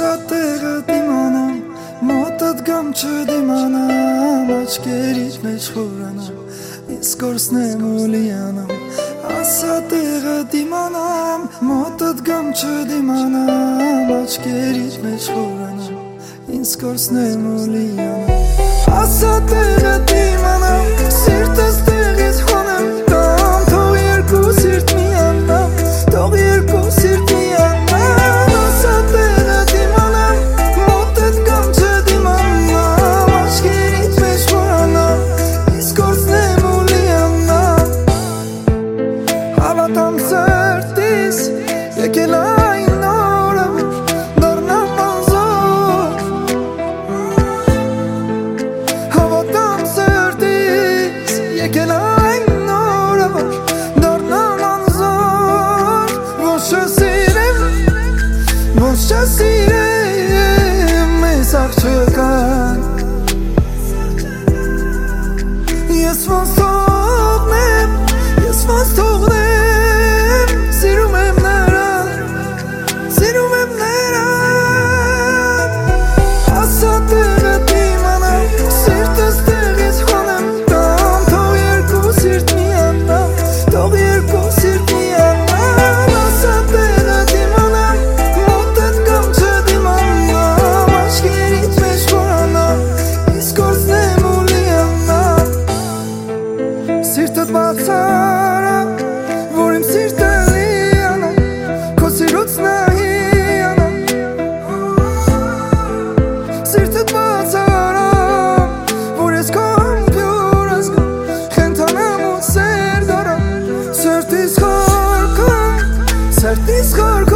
Ասատեղը դիմանամ, մոտդ գամ չդիմանամ, աչկերիդ մեջ խորանամ, իսկ կորսնեմ ու լիանամ։ Ասատեղը դիմանամ, մոտդ գամ չդիմանամ, աչկերիդ մեջ խորանամ, իսկ կորսնեմ ու լիանամ։ Ասատեղը դիմանամ, սիրտս տեղից խոնեմ, կամ թող երկու սիրտ միանամ, թող երկու սիրտ միանամ։ Հավատամ սրտիս, եկել այն օրը, դառնամ անզոր։ Հավատամ սրտիս, եկել այն օրը, դառնամ անզոր։ Ոչ չսիրեմ, մեզ աղջկան, ես ոնց թողնեմ, ես ոնց թողնեմ, Սիրտդ բացարա, որ իմ սիրտը լիանա, քո սիրուց նահիանա։ Սիրտդ բացարա, որ ես քո ամպյուրս գամ, խենթանամ ու սեր դարամ, սրտիս խորքում, սրտիս խորքում